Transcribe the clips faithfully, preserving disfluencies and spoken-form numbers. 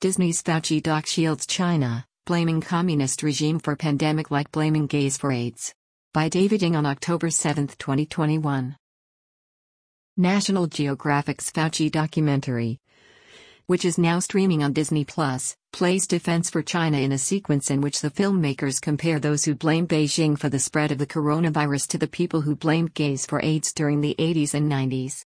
Disney's Fauci doc shields China, blaming communist regime for pandemic like blaming gays for AIDS. By David Ng on October seventh, twenty twenty-one. National Geographic's Fauci documentary, which is now streaming on Disney Plus, plays defense for China in a sequence in which the filmmakers compare those who blame Beijing for the spread of the coronavirus to the people who blamed gays for AIDS during the eighties and nineties.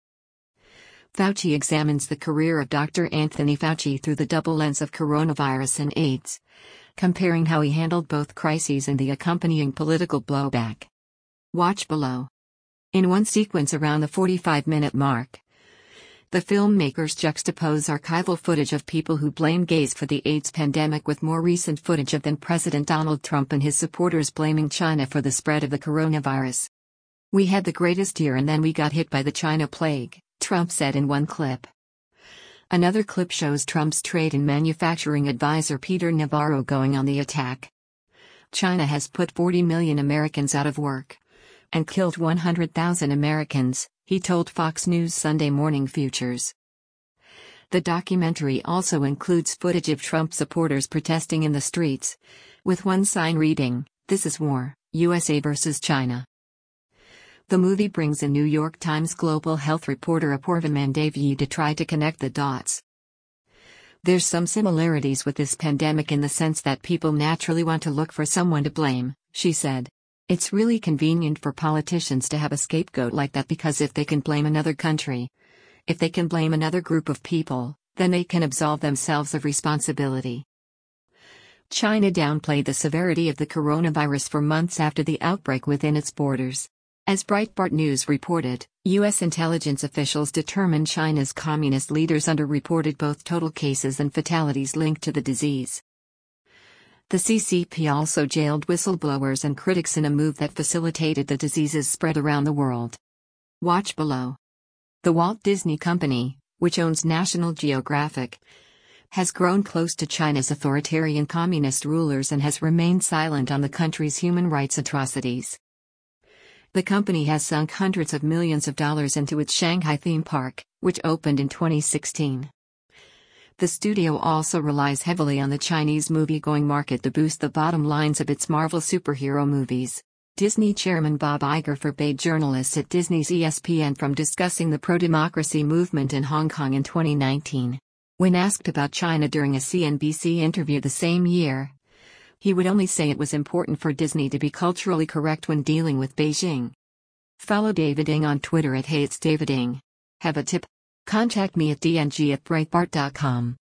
Fauci examines the career of Doctor Anthony Fauci through the double lens of coronavirus and AIDS, comparing how he handled both crises and the accompanying political blowback. Watch below. In one sequence around the forty-five minute mark, the filmmakers juxtapose archival footage of people who blame gays for the AIDS pandemic with more recent footage of then President Donald Trump and his supporters blaming China for the spread of the coronavirus. "We had the greatest year and then we got hit by the China plague," Trump said in one clip. Another clip shows Trump's trade and manufacturing advisor Peter Navarro going on the attack. "China has put forty million Americans out of work and killed one hundred thousand Americans," he told Fox News Sunday Morning Futures. The documentary also includes footage of Trump supporters protesting in the streets, with one sign reading, "This is war, U S A versus China." The movie brings in New York Times global health reporter Apoorva Mandavi to try to connect the dots. "There's some similarities with this pandemic in the sense that people naturally want to look for someone to blame," she said. "It's really convenient for politicians to have a scapegoat like that because if they can blame another country, if they can blame another group of people, then they can absolve themselves of responsibility." China downplayed the severity of the coronavirus for months after the outbreak within its borders. As Breitbart News reported, U S intelligence officials determined China's communist leaders underreported both total cases and fatalities linked to the disease. The C C P also jailed whistleblowers and critics in a move that facilitated the disease's spread around the world. Watch below. The Walt Disney Company, which owns National Geographic, has grown close to China's authoritarian communist rulers and has remained silent on the country's human rights atrocities. The company has sunk hundreds of millions of dollars into its Shanghai theme park, which opened in twenty sixteen. The studio also relies heavily on the Chinese movie-going market to boost the bottom lines of its Marvel superhero movies. Disney chairman Bob Iger forbade journalists at Disney's E S P N from discussing the pro-democracy movement in Hong Kong in twenty nineteen. When asked about China during a C N B C interview the same year, he would only say it was important for Disney to be culturally correct when dealing with Beijing. Follow David Ng on Twitter at Hey It's David Ng. Have a tip? Contact me at d n g at breitbart dot com.